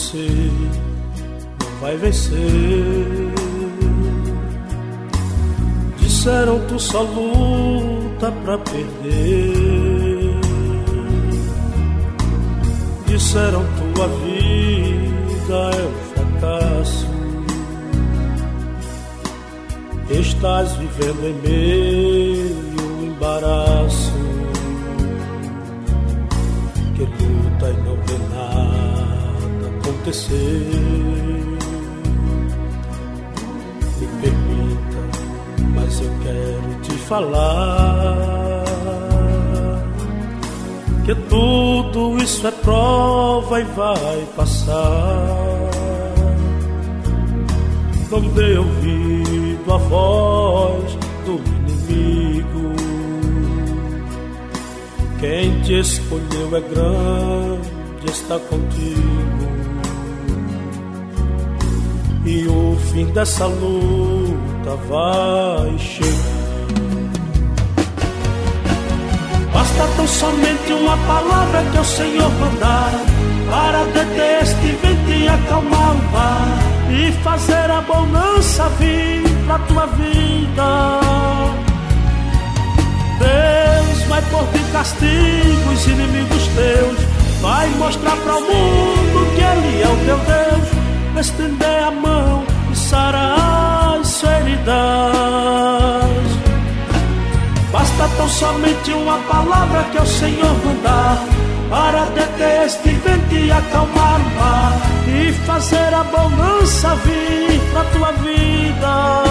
você não vai vencer. Disseram tu só luta pra perder. Disseram tua vida é um fracasso. Estás vivendo em meio ao embaraço. Que luta e não vê nada acontecer. Me permita, mas eu quero te falar que tudo isso é prova e vai passar. Não dê ouvido à voz do inimigo. Quem te escolheu é grande, está contigo. E o fim dessa luta vai chegar. Basta tão somente uma palavra que o Senhor mandar para deter este vento e acalmar o mar e fazer a bonança vir pra tua vida. Deus vai pôr de castigo os inimigos teus, vai mostrar para o mundo que Ele é o teu Deus, estender a mão e sarar as feridas. Basta tão somente uma palavra que o Senhor mandar para deter este vento e acalmar o mar e fazer a bonança vir pra tua vida.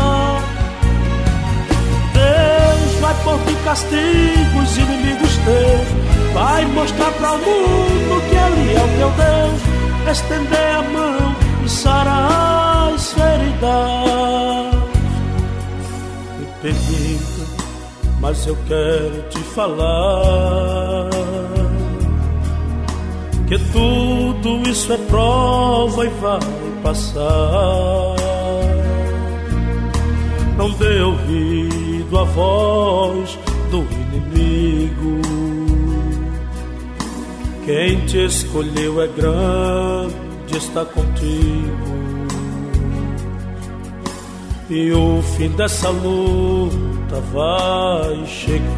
Deus vai pôr de castigo os inimigos teus, vai mostrar para o mundo que Ele é o teu Deus, estender a mão e sarar as feridas. Me permita, mas eu quero te falar que tudo isso é prova e vai passar. Não dê ouvido à voz do inimigo. Quem te escolheu é grande, está contigo. E o fim dessa luta vai chegar.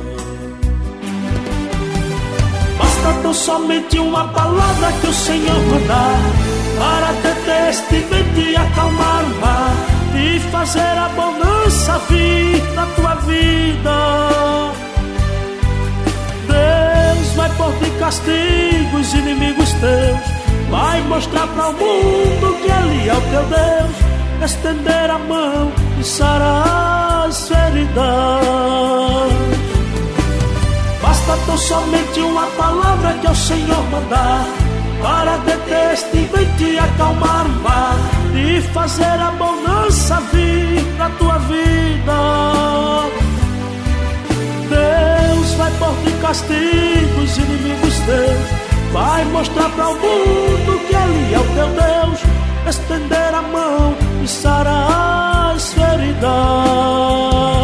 Basta tão somente uma palavra que o Senhor mandar para deter este vento e acalmar o mar e fazer a bonança vir na tua vida. Deus vai pôr de castigo os inimigos teus, vai mostrar para o mundo que Ele é o teu Deus, estender a mão e sarar as feridas. Basta tão somente uma palavra que o Senhor mandar para deter este vento e acalmar o mar e fazer a bonança vir na tua vida. Deus vai pôr de castigo os inimigos teus, vai mostrar para o mundo que Ele é o teu Deus, estender a mão e sarar as feridas.